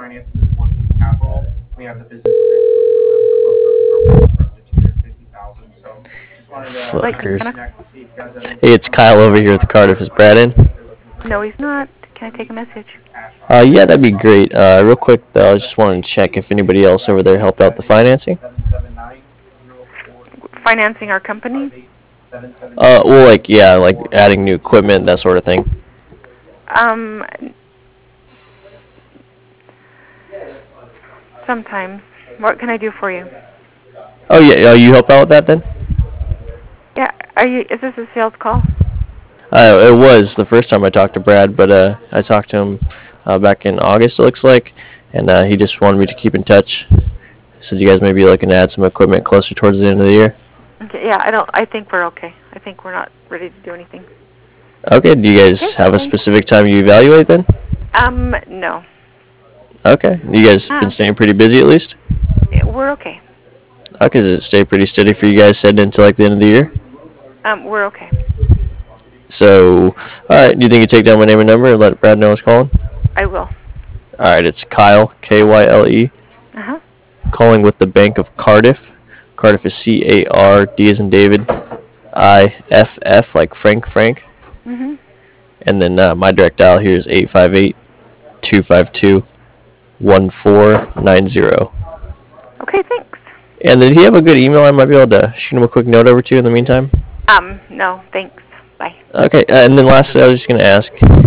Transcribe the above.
Like, Fuckers. Hey, it's Kyle over here with Cardiff. Is Brad in? no, he's not. Can I take a message? Yeah, that'd be great. Real quick, though, I just wanted to check if anybody else over there helped out the financing. Financing our company? Well, like, yeah, like adding new equipment, that sort of thing. Um, sometimes. What can I do for you? Oh, yeah, you help out with that then? Yeah, is this a sales call? It was the first time I talked to Brad, but I talked to him back in August, it looks like, and he just wanted me to keep in touch. Said you guys may be looking to add some equipment closer towards the end of the year. Okay, yeah, I think we're okay. I think we're not ready to do anything. Okay, do you guys Okay, have a thanks. specific time you evaluate then? No. Okay, you guys been staying pretty busy at least? We're okay. Okay, does it stay pretty steady for you guys heading into like the end of the year? We're okay. So, alright, do you think you take down my name and number and let Brad know what's calling? I will. Alright, it's Kyle, Kyle, Uh-huh. calling with the Bank of Cardiff. Cardiff is C-A-R-D as in David, I-F-F like Frank. Mm-hmm. And then my direct dial here is 858-252-1490. Okay, thanks. And then do you have a good email I might be able to shoot him a quick note over to in the meantime? No, thanks. Bye. Okay, and then lastly, I was just going to ask,